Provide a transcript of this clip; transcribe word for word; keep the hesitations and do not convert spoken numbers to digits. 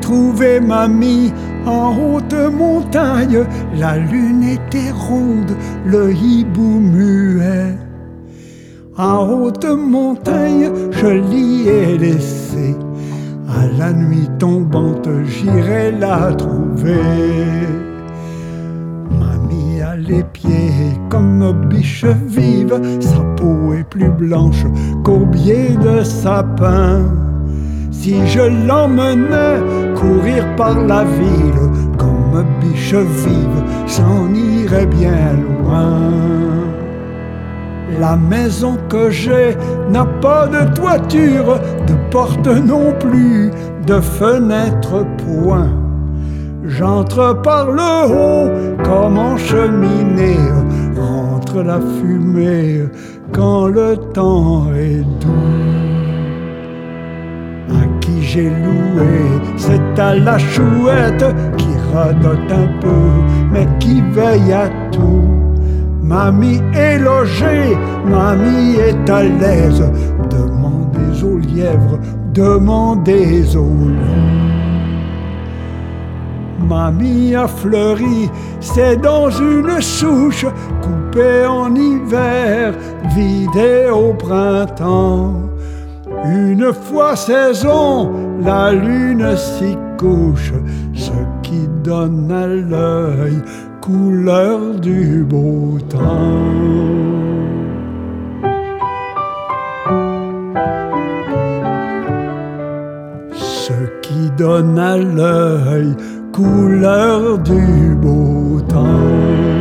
trouvé mamie en haute montagne. La lune était ronde, le hibou muet. En haute montagne, je l'y ai laissée. À la nuit tombante, j'irai la trouver. Mamie a les pieds comme biche vive, sa peau est plus blanche qu'aubier de sapin. Si je l'emmenais courir par la ville, comme biche vive, j'en irais bien loin. La maison que j'ai n'a pas de toiture, de porte non plus, de fenêtre point. J'entre par le haut comme en cheminée, rentre la fumée quand le temps est doux. À qui j'ai loué, c'est à la chouette qui radote un peu, mais qui veille à tout. Mamie est logée, mamie est à l'aise. Demandez aux lièvres, demandez aux loups. Mamie a fleuri, c'est dans une souche, coupée en hiver, vidée au printemps. Une fois saison, la lune s'y couche, ce qui donne à l'œil couleur du beau temps. Ce qui donne à l'œil couleur du beau temps.